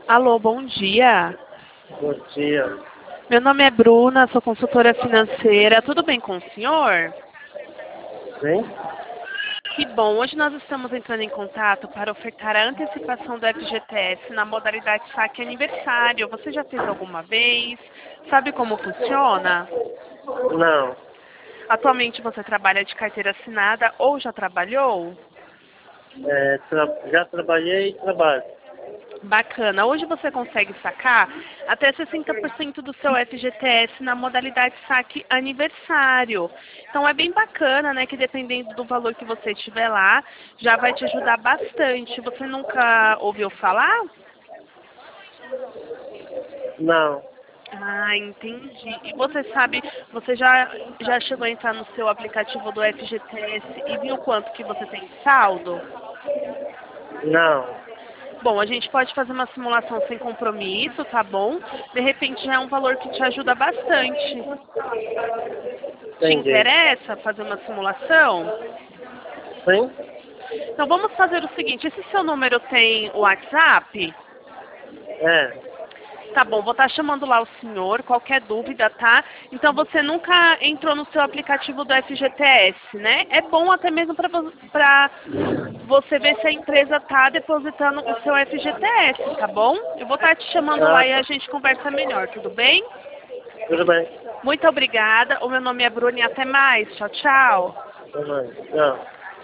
Alô, bom dia. Bom dia. Meu nome é Bruna, sou consultora financeira. Tudo bem com o senhor? Sim? Que bom. Hoje nós estamos entrando em contato para ofertar a antecipação do FGTS na modalidade saque aniversário. Você já fez alguma vez? Sabe como funciona? Não. Atualmente você trabalha de carteira assinada ou já trabalhou? Já trabalhei e trabalho. Bacana. Hoje você consegue sacar até 60% do seu FGTS na modalidade saque aniversário. Então é bem bacana, né, que dependendo do valor que você tiver lá, já vai te ajudar bastante. Você nunca ouviu falar? Não. Ah, entendi. E você sabe, você já chegou a entrar no seu aplicativo do FGTS e viu quanto que você tem de saldo? Não. Bom, a gente pode fazer uma simulação sem compromisso, tá bom? De repente já é um valor que te ajuda bastante. Te Entendi. interessa fazer uma simulação? Sim? Então vamos fazer o seguinte, esse seu número tem o WhatsApp? É. Tá bom, vou estar chamando lá o senhor, qualquer dúvida, tá? Então você nunca entrou no seu aplicativo do FGTS, né? É bom até mesmo para você ver se a empresa está depositando o seu FGTS, tá bom? Eu vou estar te chamando lá Ah, e a tá. gente conversa melhor, tudo bem? Tudo bem. Muito obrigada, o meu nome é Bruna e até mais. Tchau, tchau. Tudo bem. Não.